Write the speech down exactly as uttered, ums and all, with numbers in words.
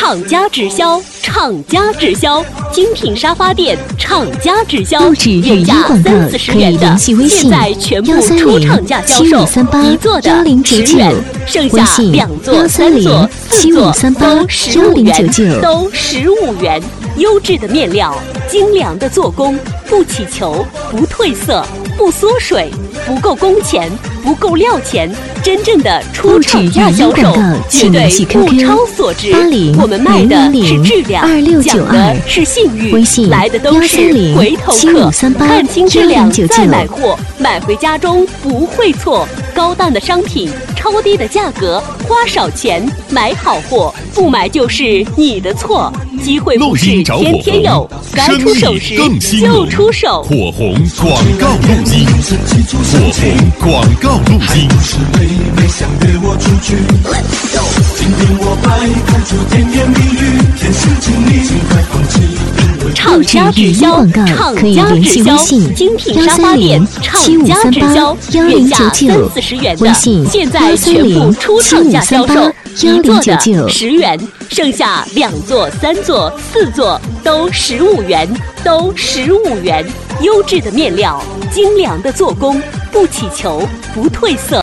厂家直销，厂家直销，精品沙发店，厂家直销， 不止语音广告可以联系微信现在全部出厂价销售，一座的十元，剩下两座、三座、四座都十五元，都十五元。优质的面料，精良的做工，不起球，不褪色，不缩水，不够工钱，不够料钱，真正的出厂价销售，绝对物超所值。我们卖的是质量，讲的是信誉，来的都是回头客。看清质量再买货，买回家中不会错。高档的商品，超低的价格，花少钱买好货，不买就是你的错。机会不是天天有，该出手时就出手。 火红广告路径，火红广告路径。 厂家直销，厂家直销，精品沙发店，厂家直销，原价三四十元的，现在全部出厂价销售，一座的十元，剩下两座、三座、四座都十五元，都十五元。优质的面料，精良的做工，不起球，不褪色。